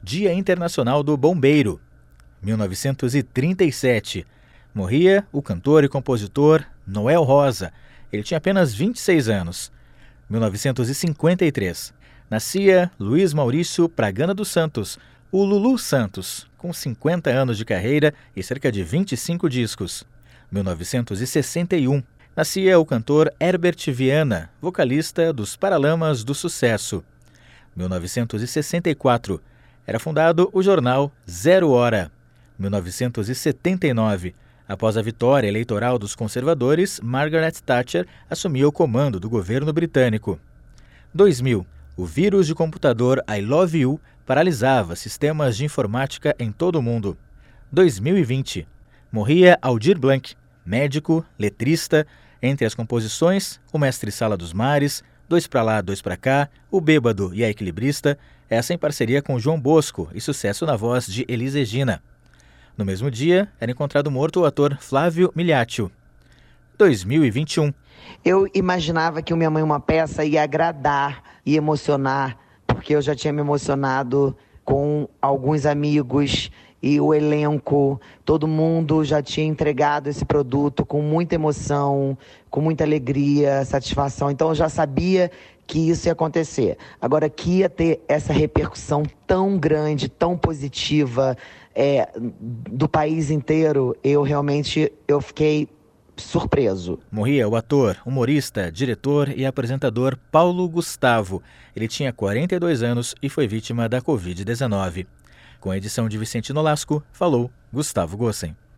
Dia Internacional do Bombeiro. 1937. Morria o cantor e compositor Noel Rosa. Ele tinha apenas 26 anos. 1953. Nascia Luiz Maurício Pragana dos Santos, o Lulu Santos, com 50 anos de carreira e cerca de 25 discos. 1961. Nascia o cantor Herbert Viana, vocalista dos Paralamas do Sucesso. 1964. Era fundado o jornal Zero Hora. 1979. Após a vitória eleitoral dos conservadores, Margaret Thatcher assumiu o comando do governo britânico. 2000. O vírus de computador I Love You paralisava sistemas de informática em todo o mundo. 2020. Morria Aldir Blanc, médico, letrista. Entre as composições, O Mestre Sala dos Mares, Dois pra Lá, Dois pra Cá, O Bêbado e a Equilibrista, essa em parceria com João Bosco e sucesso na voz de Elis Regina. No mesmo dia, era encontrado morto o ator Flávio Miliaccio. 2021. Eu imaginava que o Minha Mãe Uma Peça ia agradar e emocionar, porque eu já tinha me emocionado com alguns amigos e o elenco, todo mundo já tinha entregado esse produto com muita emoção, com muita alegria, satisfação. Então eu já sabia que isso ia acontecer. Agora, que ia ter essa repercussão tão grande, tão positiva, do país inteiro, eu fiquei surpreso. Morria o ator, humorista, diretor e apresentador Paulo Gustavo. Ele tinha 42 anos e foi vítima da Covid-19. Com a edição de Vicente Nolasco, falou Gustavo Gossen.